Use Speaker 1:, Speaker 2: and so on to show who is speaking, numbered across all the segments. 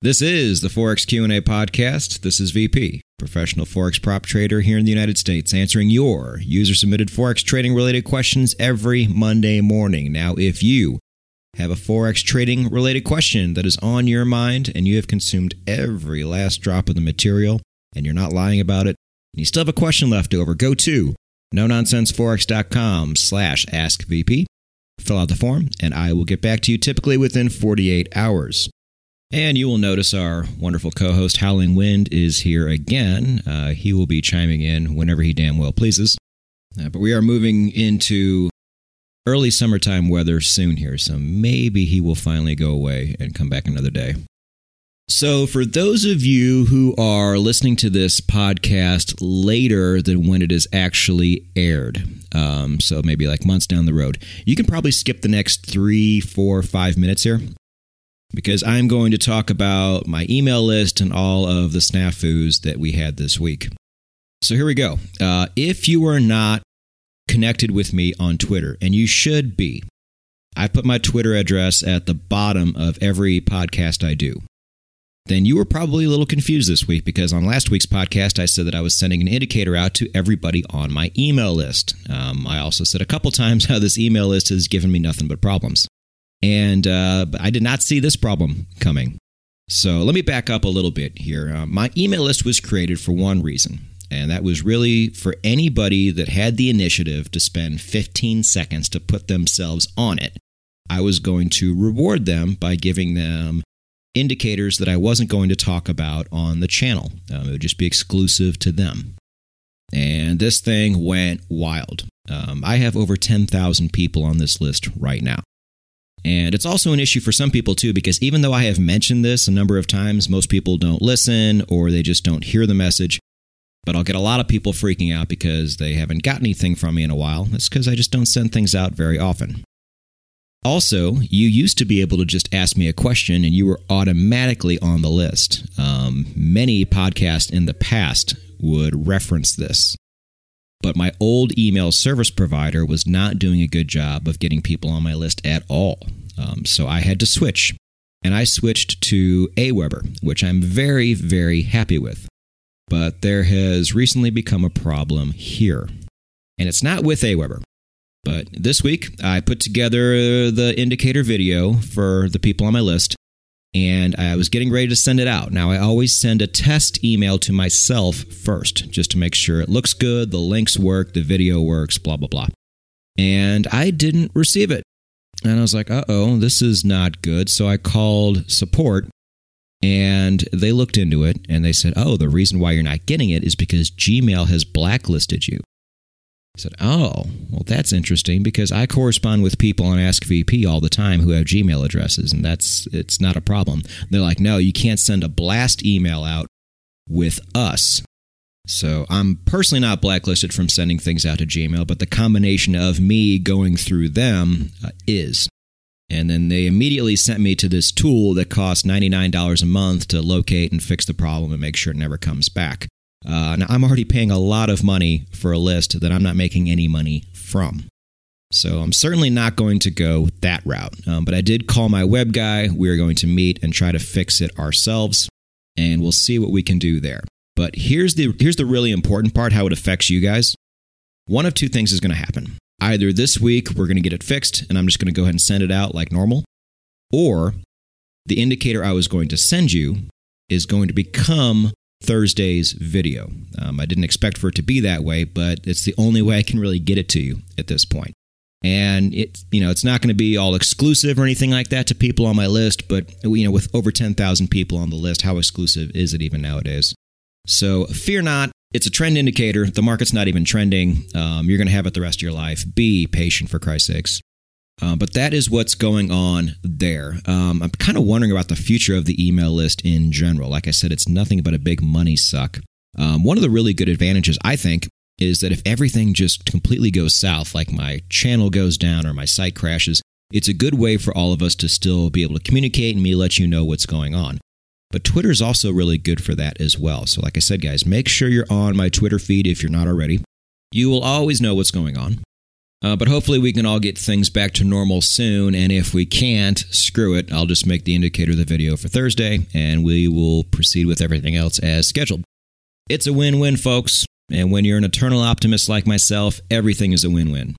Speaker 1: This is the Forex Q&A podcast. This is VP, professional Forex prop trader here in the United States, answering your user-submitted Forex trading-related questions every Monday morning. Now, if you have a Forex trading-related question that is on your mind and you have consumed every last drop of the material and you're not lying about it, and you still have a question left over, go to nononsenseforex.com/askvp, fill out the form, and I will get back to you typically within 48 hours. And you will notice our wonderful co-host, Howling Wind, is here again. He will be chiming in whenever he damn well pleases. But we are moving into early summertime weather soon here, so maybe he will finally go away and come back another day. So for those of you who are listening to this podcast later than when it is actually aired, so maybe like months down the road, you can probably skip the next 3, 4, 5 minutes here, because I'm going to talk about my email list and all of the snafus that we had this week. So here we go. If you are not connected with me on Twitter, and you should be, I put my Twitter address at the bottom of every podcast I do, then you were probably a little confused this week, because on last week's podcast, I said that I was sending an indicator out to everybody on my email list. I also said a couple times how this email list has given me nothing but problems. And but I did not see this problem coming. So let me back up a little bit here. My email list was created for one reason, and that was really for anybody that had the initiative to spend 15 seconds to put themselves on it. I was going to reward them by giving them indicators that I wasn't going to talk about on the channel. It would just be exclusive to them. And this thing went wild. I have over 10,000 people on this list right now. And it's also an issue for some people, too, because even though I have mentioned this a number of times, most people don't listen or they just don't hear the message. But I'll get a lot of people freaking out because they haven't got anything from me in a while. That's because I just don't send things out very often. Also, you used to be able to just ask me a question and you were automatically on the list. Many podcasts in the past would reference this. But my old email service provider was not doing a good job of getting people on my list at all. So I had to switch. And I switched to Aweber, which I'm very, very happy with. But there has recently become a problem here. And it's not with Aweber. But this week, I put together the indicator video for the people on my list, and I was getting ready to send it out. Now, I always send a test email to myself first, just to make sure it looks good, the links work, the video works, blah, blah, blah. And I didn't receive it. And I was like, uh-oh, this is not good. So I called support, and they looked into it, and they said, oh, the reason why you're not getting it is because Gmail has blacklisted you. I said, oh, well, that's interesting, because I correspond with people on AskVP all the time who have Gmail addresses, and it's not a problem. They're like, no, you can't send a blast email out with us. So I'm personally not blacklisted from sending things out to Gmail, but the combination of me going through them is. And then they immediately sent me to this tool that costs $99 a month to locate and fix the problem and make sure it never comes back. Now, I'm already paying a lot of money for a list that I'm not making any money from. So I'm certainly not going to go that route. But I did call my web guy. We're going to meet and try to fix it ourselves, and we'll see what we can do there. But here's the really important part, how it affects you guys. One of two things is going to happen. Either this week we're going to get it fixed, and I'm just going to go ahead and send it out like normal, or the indicator I was going to send you is going to become Thursday's video. I didn't expect for it to be that way, but it's the only way I can really get it to you at this point. And it's not going to be all exclusive or anything like that to people on my list, but with over 10,000 people on the list, how exclusive is it even nowadays? So fear not, it's a trend indicator. The market's not even trending. You're going to have it the rest of your life. Be patient, for Christ's sakes. But that is what's going on there. I'm kind of wondering about the future of the email list in general. Like I said, it's nothing but a big money suck. One of the really good advantages, I think, is that if everything just completely goes south, like my channel goes down or my site crashes, it's a good way for all of us to still be able to communicate and me let you know what's going on. But Twitter is also really good for that as well. So like I said, guys, make sure you're on my Twitter feed if you're not already. You will always know what's going on. But hopefully we can all get things back to normal soon, and if we can't, screw it. I'll just make the indicator the video for Thursday, and we will proceed with everything else as scheduled. It's a win-win, folks, and when you're an eternal optimist like myself, everything is a win-win.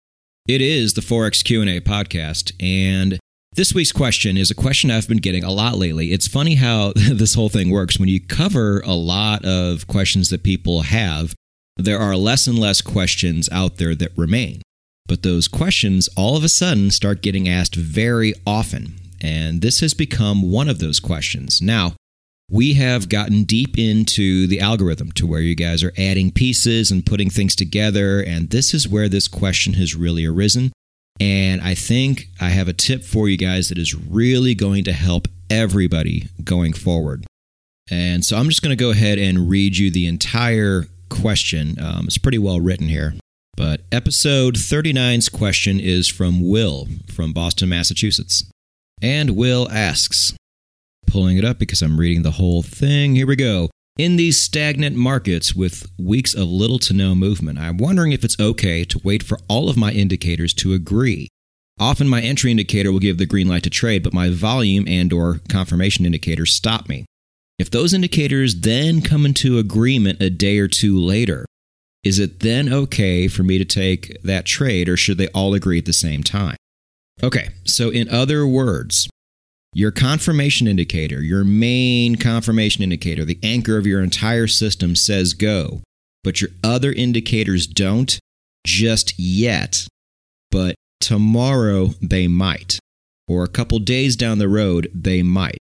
Speaker 1: It is the Forex Q&A podcast, and this week's question is a question I've been getting a lot lately. It's funny how this whole thing works. When you cover a lot of questions that people have, there are less and less questions out there that remain. But those questions all of a sudden start getting asked very often, and this has become one of those questions. Now, we have gotten deep into the algorithm to where you guys are adding pieces and putting things together, and this is where this question has really arisen. And I think I have a tip for you guys that is really going to help everybody going forward. And so I'm just going to go ahead and read you the entire question. It's pretty well written here. But episode 39's question is from Will from Boston, Massachusetts. And Will asks, pulling it up because I'm reading the whole thing. Here we go. In these stagnant markets with weeks of little to no movement, I'm wondering if it's okay to wait for all of my indicators to agree. Often my entry indicator will give the green light to trade, but my volume and/or confirmation indicators stop me. If those indicators then come into agreement a day or two later, is it then okay for me to take that trade, or should they all agree at the same time? Okay, so in other words, your confirmation indicator, your main confirmation indicator, the anchor of your entire system says go, but your other indicators don't just yet, but tomorrow they might, or a couple days down the road they might.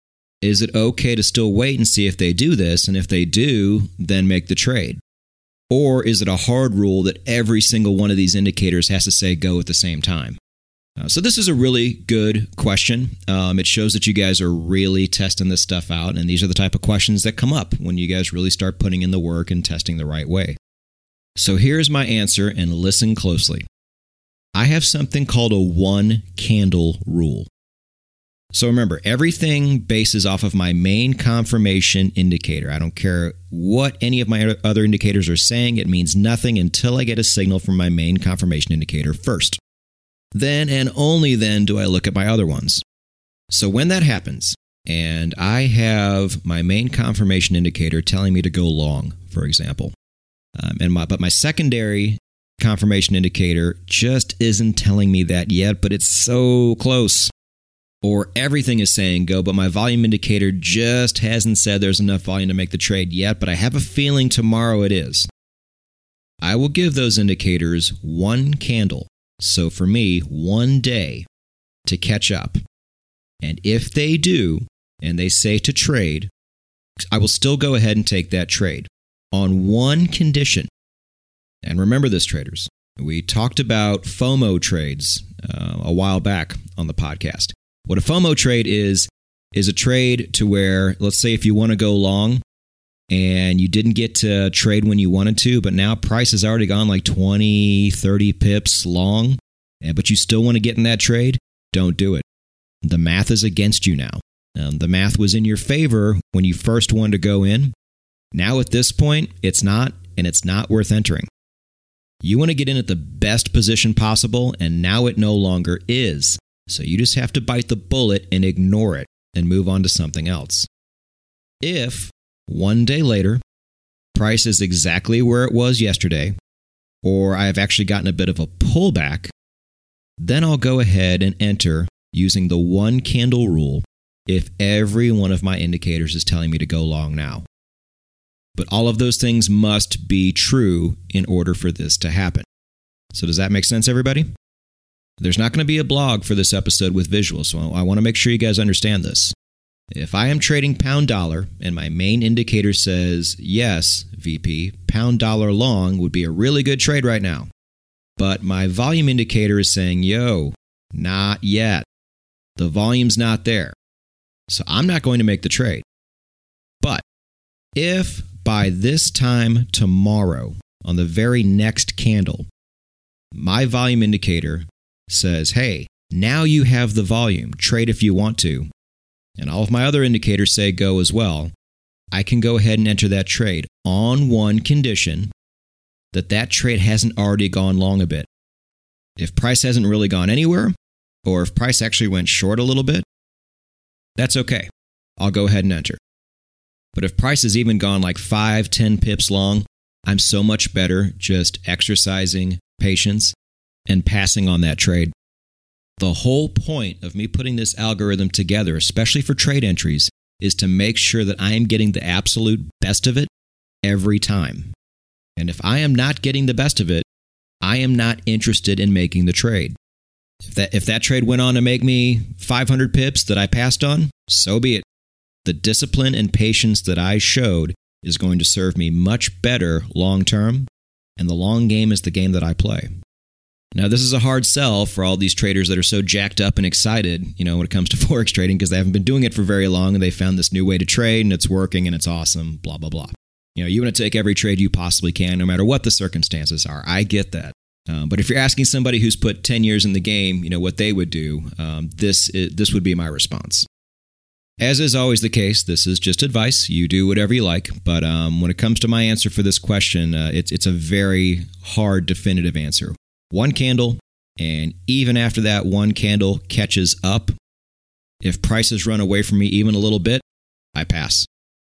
Speaker 1: Is it okay to still wait and see if they do this, and if they do, then make the trade? Or is it a hard rule that every single one of these indicators has to say go at the same time? So this is a really good question. It shows that you guys are really testing this stuff out, and these are the type of questions that come up when you guys really start putting in the work and testing the right way. So here's my answer, and listen closely. I have something called a one-candle rule. So remember, everything bases off of my main confirmation indicator. I don't care what any of my other indicators are saying. It means nothing until I get a signal from my main confirmation indicator first. Then and only then do I look at my other ones. So when that happens, and I have my main confirmation indicator telling me to go long, for example, but my secondary confirmation indicator just isn't telling me that yet, but it's so close. Or everything is saying go, but my volume indicator just hasn't said there's enough volume to make the trade yet, but I have a feeling tomorrow it is. I will give those indicators one candle, so for me, 1 day, to catch up. And if they do, and they say to trade, I will still go ahead and take that trade on one condition. And remember this, traders. We talked about FOMO trades a while back on the podcast. What a FOMO trade is a trade to where, let's say if you want to go long and you didn't get to trade when you wanted to, but now price has already gone like 20, 30 pips long, but you still want to get in that trade, don't do it. The math is against you now. The math was in your favor when you first wanted to go in. Now at this point, it's not, and it's not worth entering. You want to get in at the best position possible, and now it no longer is. So you just have to bite the bullet and ignore it and move on to something else. If 1 day later, price is exactly where it was yesterday, or I've actually gotten a bit of a pullback, then I'll go ahead and enter using the one candle rule if every one of my indicators is telling me to go long now. But all of those things must be true in order for this to happen. So does that make sense, everybody? There's not going to be a blog for this episode with visuals, so I want to make sure you guys understand this. If I am trading pound dollar and my main indicator says, yes, VP, pound dollar long would be a really good trade right now. But my volume indicator is saying, yo, not yet. The volume's not there. So I'm not going to make the trade. But if by this time tomorrow, on the very next candle, my volume indicator says, hey, now you have the volume, trade if you want to, and all of my other indicators say go as well, I can go ahead and enter that trade on one condition, that trade hasn't already gone long a bit. If price hasn't really gone anywhere, or if price actually went short a little bit, that's okay. I'll go ahead and enter. But if price has even gone like 5-10 pips long, I'm so much better just exercising patience and passing on that trade. The whole point of me putting this algorithm together, especially for trade entries, is to make sure that I am getting the absolute best of it every time. And if I am not getting the best of it, I am not interested in making the trade. If that trade went on to make me 500 pips that I passed on, so be it. The discipline and patience that I showed is going to serve me much better long term, and the long game is the game that I play. Now, this is a hard sell for all these traders that are so jacked up and excited, when it comes to Forex trading, because they haven't been doing it for very long and they found this new way to trade and it's working and it's awesome, blah, blah, blah. You want to take every trade you possibly can, no matter what the circumstances are. I get that. But if you're asking somebody who's put 10 years in the game, what they would do, this would be my response. As is always the case, this is just advice. You do whatever you like. But when it comes to my answer for this question, it's a very hard, definitive answer. One candle, and even after that one candle catches up, if prices run away from me even a little bit, I pass.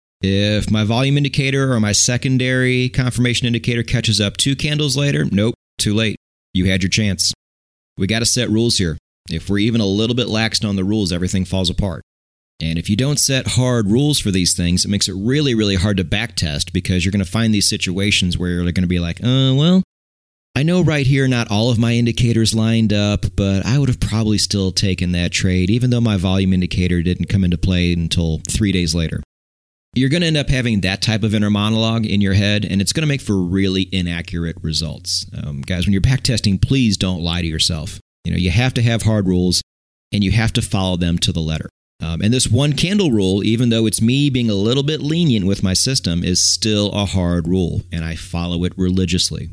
Speaker 1: If my volume indicator or my secondary confirmation indicator catches up 2 candles later, nope, too late. You had your chance. We got to set rules here. If we're even a little bit laxed on the rules, everything falls apart. And if you don't set hard rules for these things, it makes it really, really hard to backtest, because you're going to find these situations where they're going to be like, well, I know right here not all of my indicators lined up, but I would have probably still taken that trade, even though my volume indicator didn't come into play until 3 days later. You're going to end up having that type of inner monologue in your head, and it's going to make for really inaccurate results. Guys, when you're backtesting, please don't lie to yourself. You have to have hard rules, and you have to follow them to the letter. And this one candle rule, even though it's me being a little bit lenient with my system, is still a hard rule, and I follow it religiously.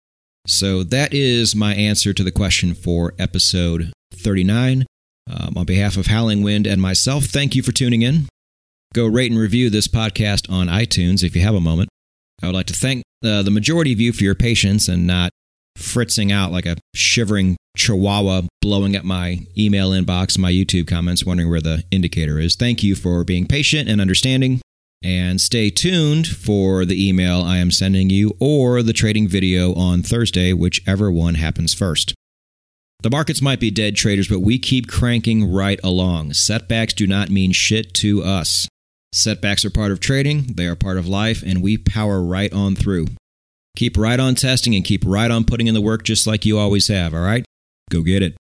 Speaker 1: So that is my answer to the question for episode 39. On behalf of Howling Wind and myself, thank you for tuning in. Go rate and review this podcast on iTunes if you have a moment. I would like to thank the majority of you for your patience and not fritzing out like a shivering chihuahua blowing up my email inbox and my YouTube comments wondering where the indicator is. Thank you for being patient and understanding. And stay tuned for the email I am sending you or the trading video on Thursday, whichever one happens first. The markets might be dead, traders, but we keep cranking right along. Setbacks do not mean shit to us. Setbacks are part of trading, they are part of life, and we power right on through. Keep right on testing and keep right on putting in the work just like you always have, all right? Go get it.